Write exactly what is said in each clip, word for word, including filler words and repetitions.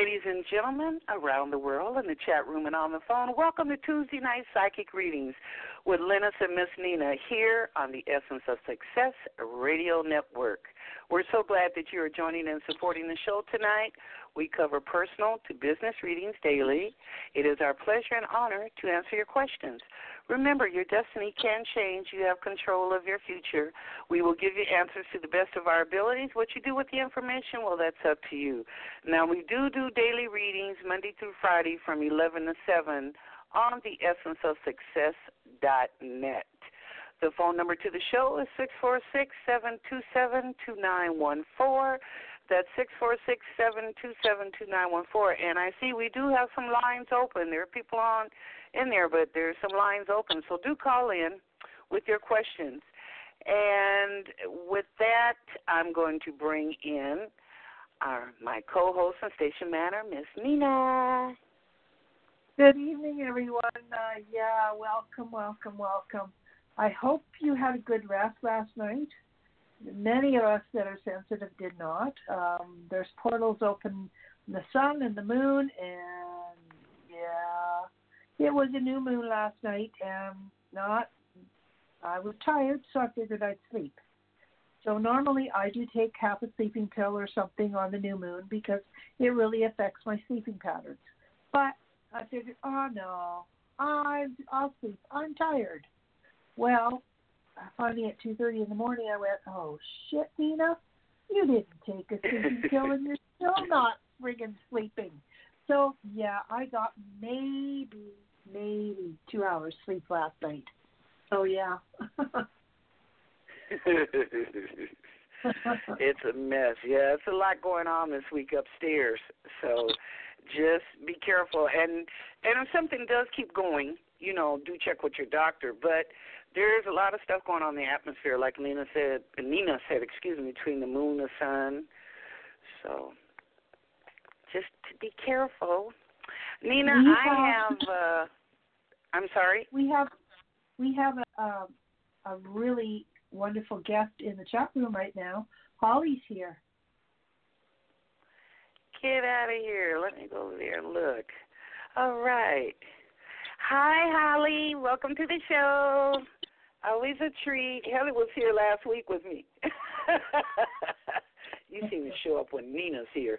ladies and gentlemen around the world in the chat room and on the phone, welcome to Tuesday Night Psychic Readings with Linus and Miss Nina here on the Essence of Success Radio Network. We're so glad that you are joining and supporting the show tonight. We cover personal to business readings daily. It is our pleasure and honor to answer your questions. Remember, your destiny can change. You have control of your future. We will give you answers to the best of our abilities. What you do with the information, well, that's up to you. Now, we do do daily readings Monday through Friday from eleven to seven on the essence of success dot net. The phone number to the show is six four six, seven two seven, two nine one four. That's six four six, seven two seven, two nine one four. And I see we do have some lines open. There are people on in there, but there's some lines open. So do call in with your questions. And with that, I'm going to bring in our my co-host and station manager, Miss Nina. Good evening, everyone. Uh, yeah, welcome, welcome, welcome. I hope you had a good rest last night. Many of us that are sensitive did not. Um, there's portals open in the sun and the moon, and yeah, it was a new moon last night, and not. I was tired, so I figured I'd sleep. So normally I do take half a sleeping pill or something on the new moon because it really affects my sleeping patterns. But I figured, oh no, I, I'll sleep. I'm tired. Well, finally at two thirty in the morning, I went, oh, shit, Nina, you didn't take a sleeping pill and you're still not friggin' sleeping. So, yeah, I got maybe, maybe two hours sleep last night. So, yeah. It's a mess. Yeah, it's a lot going on this week upstairs. So just be careful. And, and if something does keep going, you know, do check with your doctor. But there's a lot of stuff going on in the atmosphere, like Nina said, Nina said, excuse me, between the moon and the sun. So just to be careful. Nina, we I have, uh, I'm sorry? We have we have a, a, a really wonderful guest in the chat room right now. Holly's here. Get out of here. Let me go over there and look. All right. Hi, Holly. Welcome to the show. Always a treat. Holly was here last week with me. You seem to show up when Nina's here.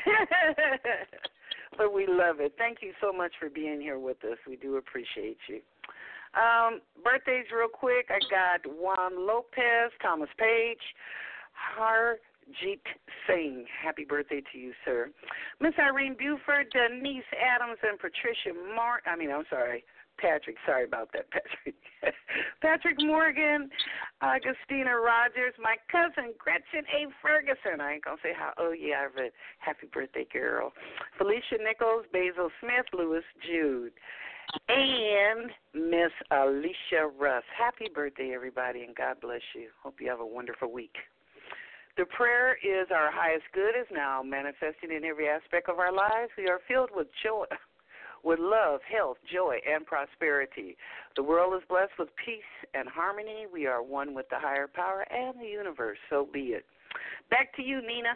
But we love it. Thank you so much for being here with us. We do appreciate you. Um, birthdays real quick. I got Juan Lopez, Thomas Page, Harjeet Singh. Happy birthday to you, sir. Miss Irene Buford, Denise Adams, and Patricia Mark. I mean, I'm sorry, Patrick. Sorry about that, Patrick. Patrick Morgan, Augustina Rogers, my cousin Gretchen A. Ferguson. I ain't going to say how. Oh, yeah, I read. Happy birthday, girl. Felicia Nichols, Basil Smith, Louis Jude, and Miss Alicia Russ. Happy birthday, everybody, and God bless you. Hope you have a wonderful week. The prayer is our highest good is now manifesting in every aspect of our lives. We are filled with joy, with love, health, joy, and prosperity. The world is blessed with peace and harmony. We are one with the higher power and the universe. So be it. Back to you, Nina.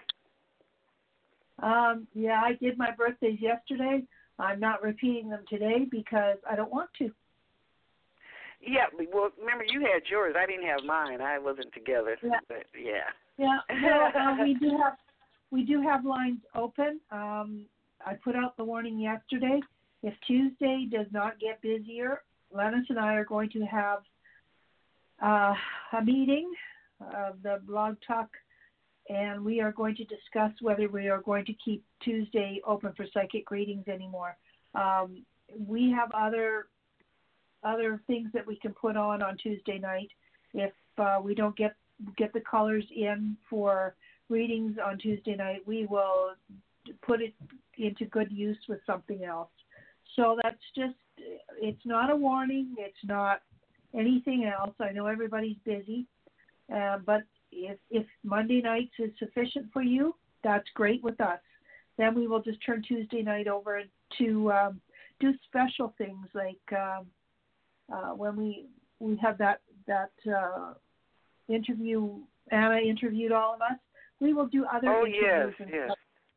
Um, yeah, I did my birthdays yesterday. I'm not repeating them today because I don't want to. Yeah, well, remember you had yours. I didn't have mine. I wasn't together. Yeah. But yeah. Yeah. Well, uh, we do have we do have lines open. Um, I put out the warning yesterday. If Tuesday does not get busier, Lennis and I are going to have uh, a meeting of the Blog Talk, and we are going to discuss whether we are going to keep Tuesday open for psychic readings anymore. Um, we have other other things that we can put on on Tuesday night. If uh, we don't get get the callers in for readings on Tuesday night, we will put it into good use with something else. So that's just, it's not a warning. It's not anything else. I know everybody's busy, uh, but if, if Monday nights is sufficient for you, that's great with us. Then we will just turn Tuesday night over to um, do special things like um, uh, when we we have that that uh, interview. Anna interviewed all of us. We will do other oh, interviews. yes, and yes. stuff.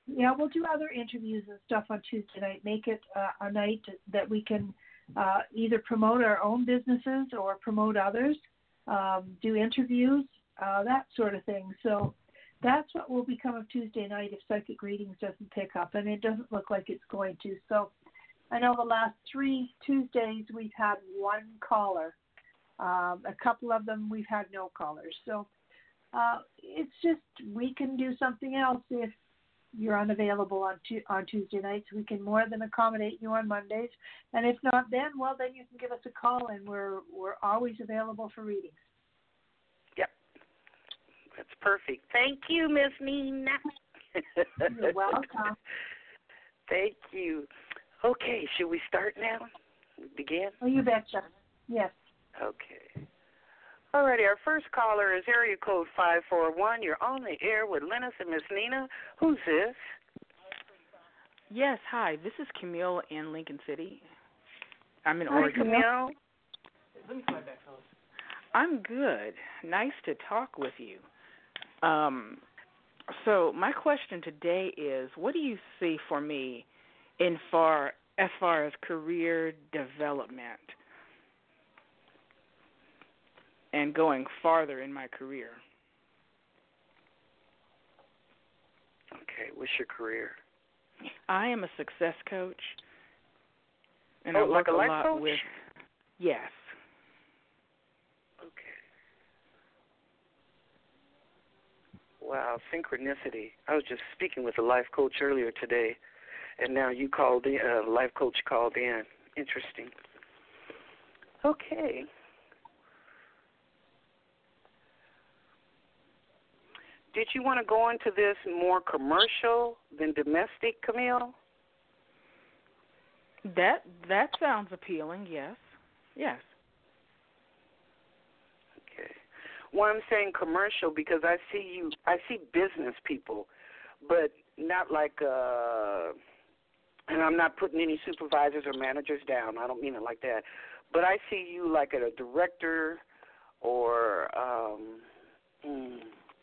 Yeah, we'll do other interviews and stuff on Tuesday night. Make it uh, a night that we can uh, either promote our own businesses or promote others, um, do interviews, uh, that sort of thing. So that's what will become of Tuesday night if Psychic Readings doesn't pick up, and it doesn't look like it's going to. So I know the last three Tuesdays we've had one caller. Um, a couple of them we've had no callers. So uh, it's just we can do something else if you're unavailable on tu- on Tuesday nights. We can more than accommodate you on Mondays, and if not, then well, then you can give us a call, and we're we're always available for readings. Yep, that's perfect. Thank you, Miss Nina. You're welcome. Thank you. Okay, should we start now? Begin? Oh, you betcha. Yes. Okay. All righty, our first caller is area code five four one. You're on the air with Linus and Miss Nina. Who's this? Yes, hi. This is Camille in Lincoln City. I'm in Hi, Oregon. Camille. Let me slide back, fellas. I'm good. Nice to talk with you. Um, so my question today is, what do you see for me in far as far as career development and going farther in my career? Okay, what's your career? I am a success coach, and oh, I work like a, life lot coach? with. Yes. Okay. Wow, synchronicity. I was just speaking with a life coach earlier today, and now you called in. A uh, life coach called in. Interesting. Okay. Did you want to go into this more commercial than domestic, Camille? That that sounds appealing. Yes. Yes. Okay. Well, I'm saying commercial because I see you. I see business people, but not like. Uh, and I'm not putting any supervisors or managers down. I don't mean it like that. But I see you like a director or. Um, hmm,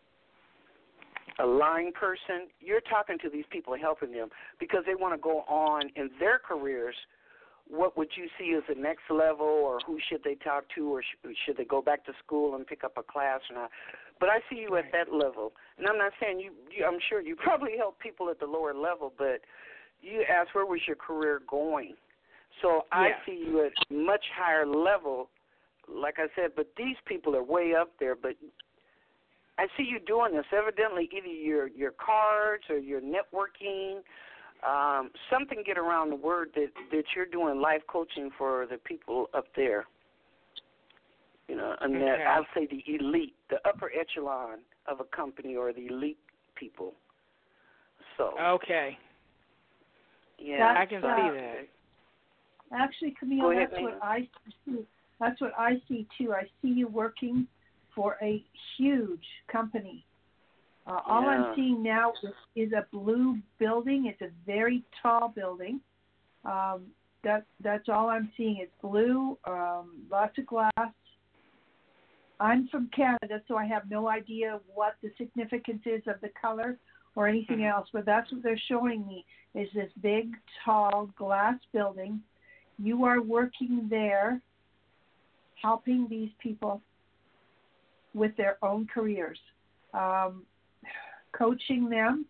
a line person. You're talking to these people, helping them because they want to go on in their careers. What would you see as the next level, or who should they talk to, or sh- should they go back to school and pick up a class or not? But I see you right. at that level, and I'm not saying you, you. I'm sure you probably help people at the lower level, but you asked where was your career going. So I yeah. see you at much higher level, like I said. But these people are way up there, but. I see you doing this. Evidently, either your your cards or your networking, um, something get around the word that, that you're doing life coaching for the people up there. You know, and okay. that I'll say the elite, the upper echelon of a company or the elite people. So. Okay. Yeah, I can uh, see that. Actually, Camille, ahead, that's Nina. what I see. That's what I see too. I see you working for a huge company. Uh, all yeah. I'm seeing now is, is a blue building. It's a very tall building. Um, that that's all I'm seeing. It's blue, um, lots of glass. I'm from Canada, so I have no idea what the significance is of the color or anything mm-hmm. else, but that's what they're showing me is this big, tall glass building. You are working there, helping these people with their own careers, um, coaching them.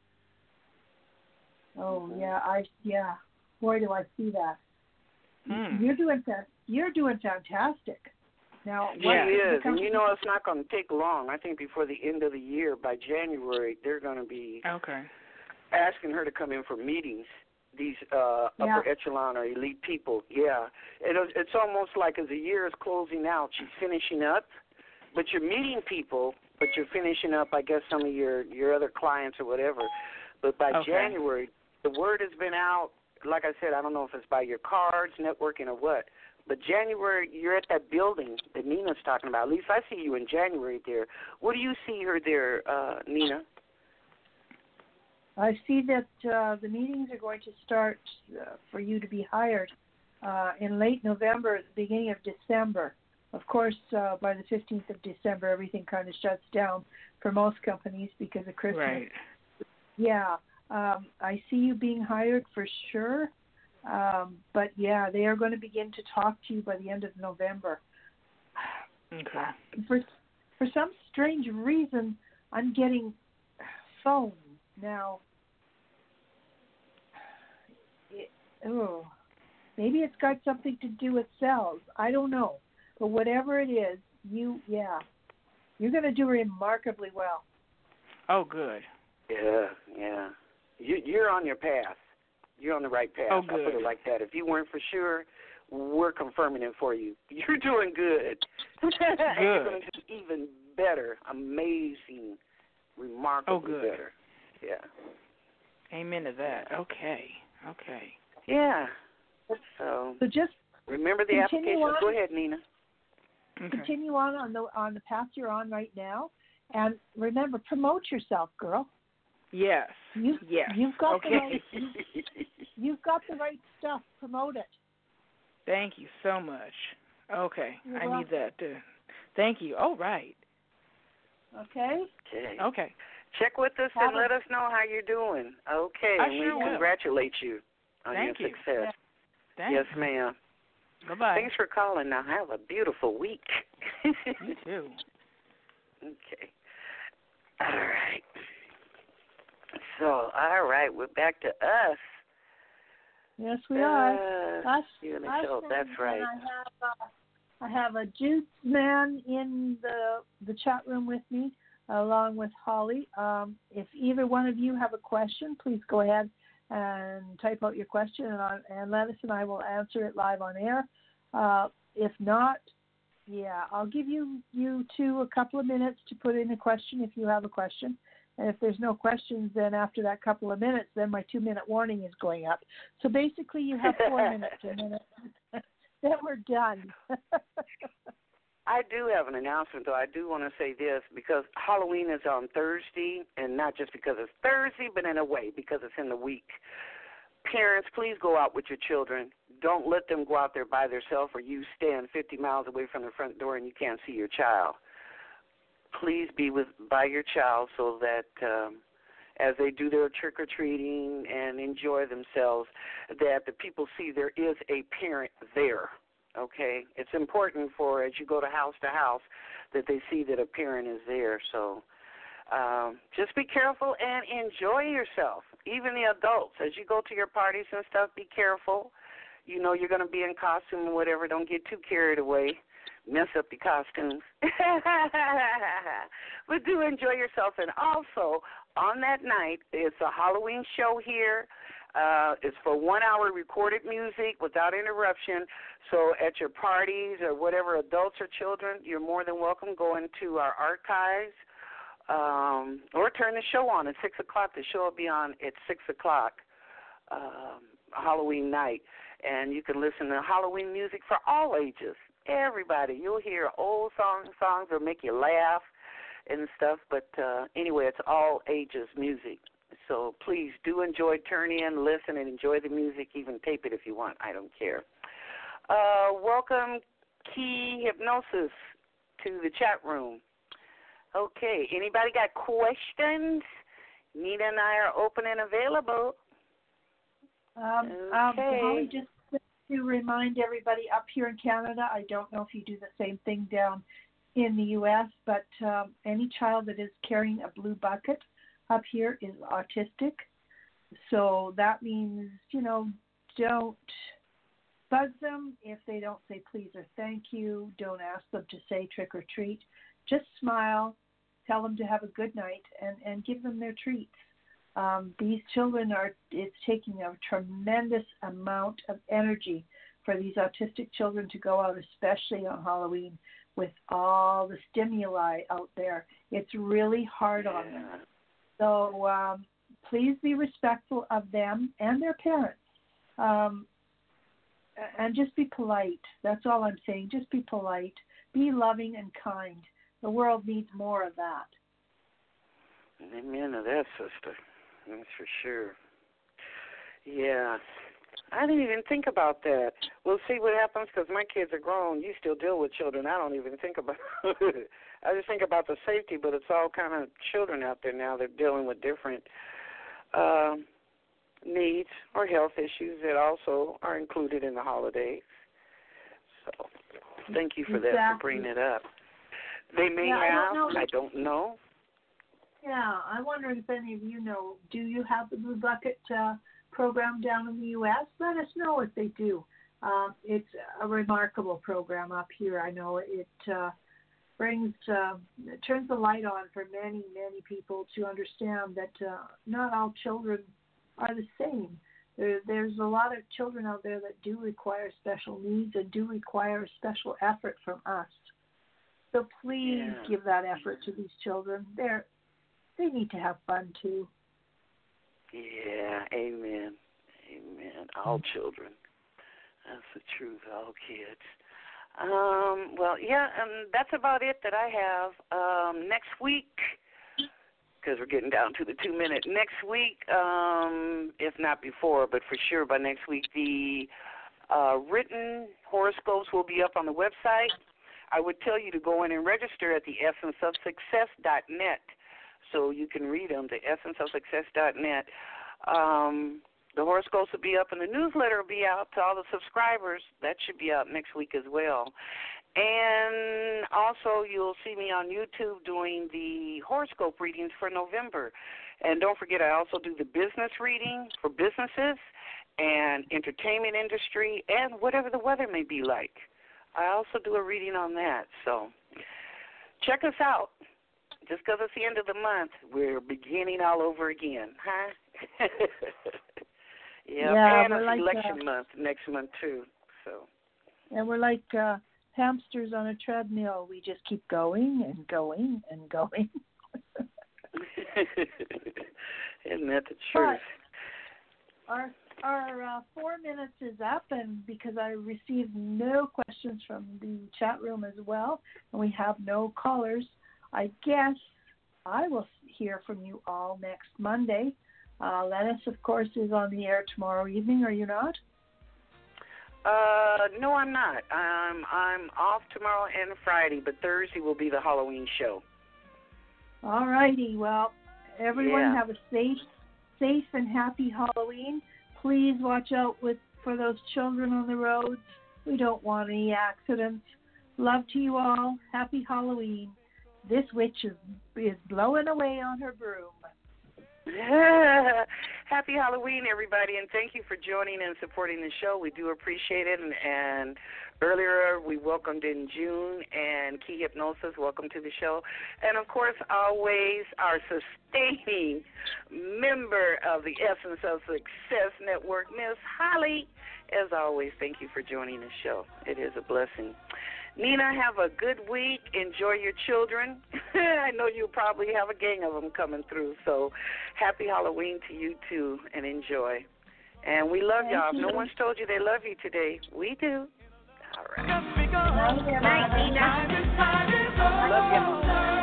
Oh yeah, I yeah. Boy, do I see that. Mm. You're doing that. You're doing fantastic. Now, yeah, it is, and you know it's not going to take long. I think before the end of the year, by January, they're going to be okay. asking her to come in for meetings. These uh, yeah. upper echelon or elite people, yeah. It, it's almost like as the year is closing out, she's finishing up. But you're meeting people, but you're finishing up, I guess, some of your, your other clients or whatever. But by okay. January, the word has been out. Like I said, I don't know if it's by your cards, networking, or what. But January, you're at that building that Nina's talking about. At least I see you in January there. What do you see her there, uh, Nina? I see that uh, the meetings are going to start uh, for you to be hired uh, in late November, at the beginning of December. Of course, uh, by the fifteenth of December, everything kind of shuts down for most companies because of Christmas. Right. Yeah. Um, I see you being hired for sure. Um, but yeah, they are going to begin to talk to you by the end of November. Okay. For for some strange reason, I'm getting phone now. It, oh, maybe it's got something to do with cells. I don't know, but whatever it is, you yeah, you're going to do remarkably well. Oh, good. Yeah, yeah. You, you're on your path. You're on the right path. Oh, I'll put good. it like that. If you weren't for sure, we're confirming it for you. You're doing good. Good. And you're going to do even better, amazing, remarkably oh, good. better. Yeah. Amen to that. Okay. Okay. Yeah. So, So just remember the continue application. on. Go ahead, Nina. Okay. Continue on on the on the path you're on right now, and remember, promote yourself, girl. Yes. You, yes. You've got okay. the right. You, you've got the right stuff. Promote it. Thank you so much. Okay. You're I welcome. need that too. Thank you. Oh, right. Okay. Okay. Okay. Check with us Have and a- let us know how you're doing. Okay. I and sure we will. congratulate you on Thank your you. success. Thanks. Yes, ma'am. Bye-bye. Thanks for calling. Now have a beautiful week. You too. Okay. All right. So, all right, we're back to us. Yes, we are. Uh, Us, you and us Michelle, and- that's right. And I have uh, I have a Jude's man in the the chat room with me, along with Holly. Um, if either one of you have a question, please go ahead and type out your question, and, I, and Lennis and I will answer it live on air. Uh, if not, yeah, I'll give you you two a couple of minutes to put in a question if you have a question. And if there's no questions, then after that couple of minutes, then my two-minute warning is going up. So basically, you have four minutes, and then, then we're done. I do have an announcement, though. I do want to say this, because Halloween is on Thursday, and not just because it's Thursday, but in a way, because it's in the week. Parents, please go out with your children. Don't let them go out there by themselves, or you stand fifty miles away from the front door and you can't see your child. Please be with by your child so that um, as they do their trick-or-treating and enjoy themselves, that the people see there is a parent there, okay? It's important for, as you go to house to house, that they see that a parent is there. So um, just be careful and enjoy yourself, even the adults. As you go to your parties and stuff, be careful. You know you're going to be in costume or whatever. Don't get too carried away. Mess up the costumes. But do enjoy yourself. And also, on that night, it's a Halloween show here. Uh, it's for one hour recorded music without interruption. So at your parties or whatever, adults or children, you're more than welcome. Go into our archives um, or turn the show on at six o'clock. The show will be on at six o'clock um, Halloween night. And you can listen to Halloween music for all ages. Everybody, you'll hear old songs, songs that make you laugh and stuff. But uh, anyway, it's all ages music. So please do enjoy, turn in, listen, and enjoy the music. Even tape it if you want. I don't care. Uh, welcome, Key Hypnosis, to the chat room. Okay, anybody got questions? Nina and I are open and available. Um, okay. um, Holly, just to remind everybody up here in Canada, I don't know if you do the same thing down in the U S, but um, any child that is carrying a blue bucket up here is autistic. So that means, you know, don't buzz them if they don't say please or thank you. Don't ask them to say trick or treat. Just smile, tell them to have a good night, and, and give them their treats. Um, these children are, it's taking a tremendous amount of energy for these autistic children to go out, especially on Halloween, with all the stimuli out there. It's really hard on them. So um, please be respectful of them and their parents. Um, and just be polite. That's all I'm saying. Just be polite. Be loving and kind. The world needs more of that. Amen to that, sister. That's for sure. Yeah. I didn't even think about that. We'll see what happens because my kids are grown. You still deal with children. I don't even think about it. I just think about the safety, but it's all kind of children out there now. They're dealing with different uh, needs or health issues that also are included in the holidays. So thank you for exactly. that, for bringing it up. They may yeah, have, I don't know. I don't know. Yeah, I wonder if any of you know, do you have the Blue Bucket uh, program down in the U S? Let us know if they do. Um, it's a remarkable program up here. I know it uh, brings, uh, it turns the light on for many, many people to understand that uh, not all children are the same. There, there's a lot of children out there that do require special needs and do require special effort from us. So please Yeah. give that effort to these children. They're, they need to have fun too. Yeah, amen. Amen. All children. That's the truth, all kids. Um, well, yeah, and that's about it that I have. Um, next week, because we're getting down to the two minute, next week, um, if not before, but for sure by next week, the uh, written horoscopes will be up on the website. I would tell you to go in and register at the essence of success dot net so you can read them, the essence of success dot net. Um, the horoscopes will be up, and the newsletter will be out to all the subscribers. That should be out next week as well. And also you'll see me on YouTube doing the horoscope readings for November. And don't forget, I also do the business reading for businesses and entertainment industry and whatever the weather may be like. I also do a reading on that. So check us out. Just because it's the end of the month, we're beginning all over again, huh? Yep. Yeah, and we're it's like, election uh, month next month, too. So. And we're like uh, hamsters on a treadmill. We just keep going and going and going. Isn't that the truth? But our our uh, four minutes is up, and because I received no questions from the chat room as well, and we have no callers, I guess I will hear from you all next Monday. Uh, Lennis, of course, is on the air tomorrow evening. Are you not? Uh, no, I'm not. I'm I'm off tomorrow and Friday, but Thursday will be the Halloween show. All righty. Well, everyone Yeah. have a safe, safe and happy Halloween. Please watch out with for those children on the roads. We don't want any accidents. Love to you all. Happy Halloween. This witch is is blowing away on her broom. Happy Halloween, everybody, and thank you for joining and supporting the show. We do appreciate it. And, and earlier we welcomed in June and Key Hypnosis. Welcome to the show. And, of course, always our sustaining member of the Essence of Success Network, Miss Holly. As always, thank you for joining the show. It is a blessing. Nina, have a good week. Enjoy your children. I know you'll probably have a gang of them coming through. So happy Halloween to you, too, and enjoy. And we love Thank y'all. If you. no one's told you they love you today, we do. All right. Night, Nina. Love you.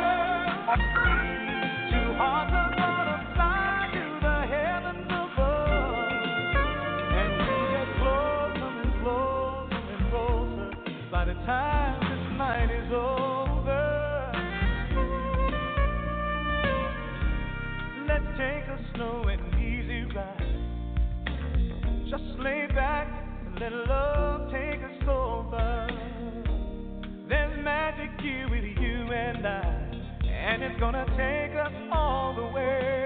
Time this night is over, let's take a slow and easy ride. Just lay back and let love take us over. There's magic here with you and I, and it's gonna take us all the way.